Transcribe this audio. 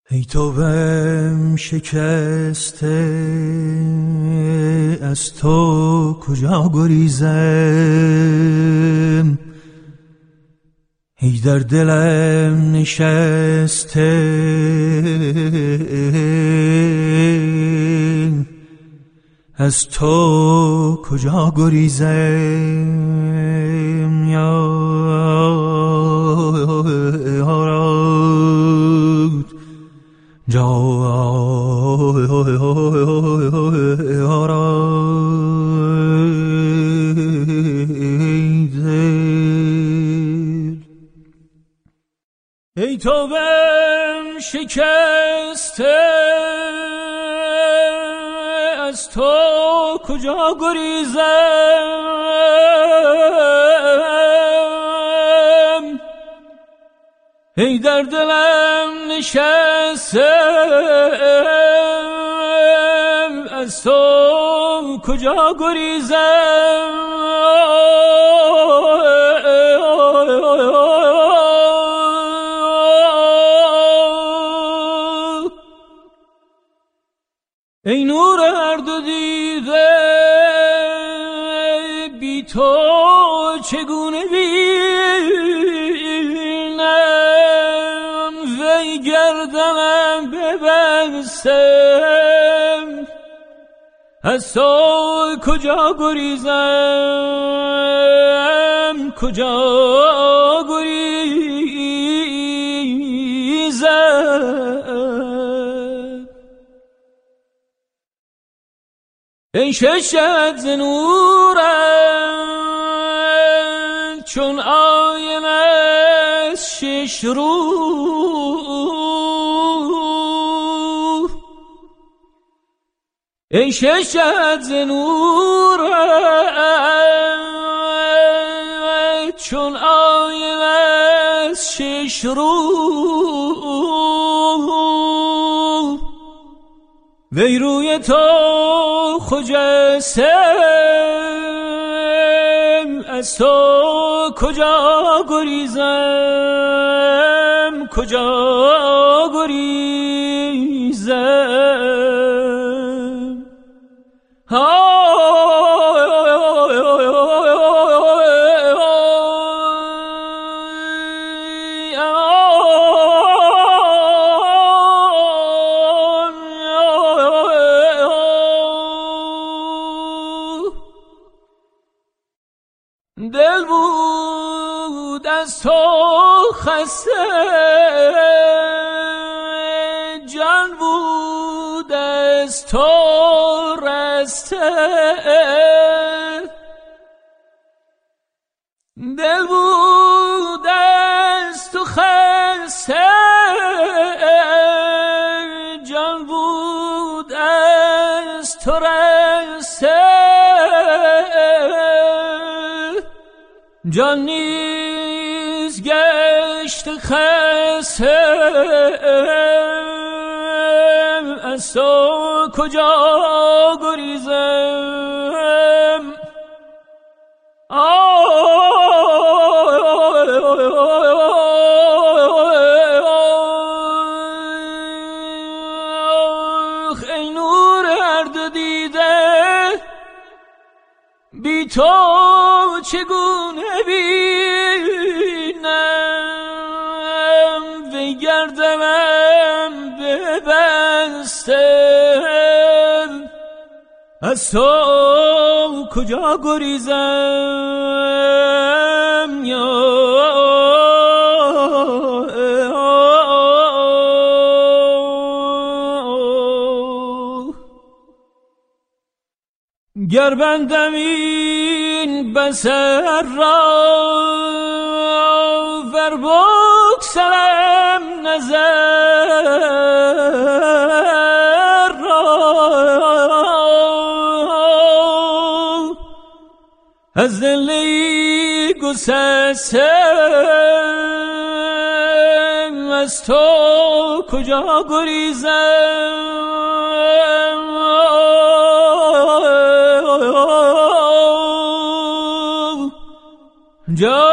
ای توبه‌ام شکسته، از تو کجا گریزم؟ ای در دلم نشسته، از تو کجا گریزم؟ یا ای توبه‌ام شکسته، از تو کجا گریزم؟ ای در دلم نشسته، از تو کجا گریزم؟ ای نور هر دو دیده، بی تو چگونه بینم؟ وی گردنم ببستم، از تو کجا گریزم؟ کجا گریزم؟ ای ششت ز نورت چون آینه از شش رو، ای ششت ز نورت چون آینه از شش رو، وی روی تو خجستم، از تو کجا گریزم؟ کجا گریزم؟ دل بود از تو خسته، جان بود از تو رسته، دل بود از تو خسته، جان بود از تو رسته، جان نیز گشت خسته، از تو کجا گریزم؟ ای نور هر دو دیده، بی تو چگونه بینم؟ وی گردنم ببستم، از تو کجا گریزم؟ یا گر بندم این بصر را، ور بگسلم نظر را، از دل گسستم، از تو کجا گریزم؟ جا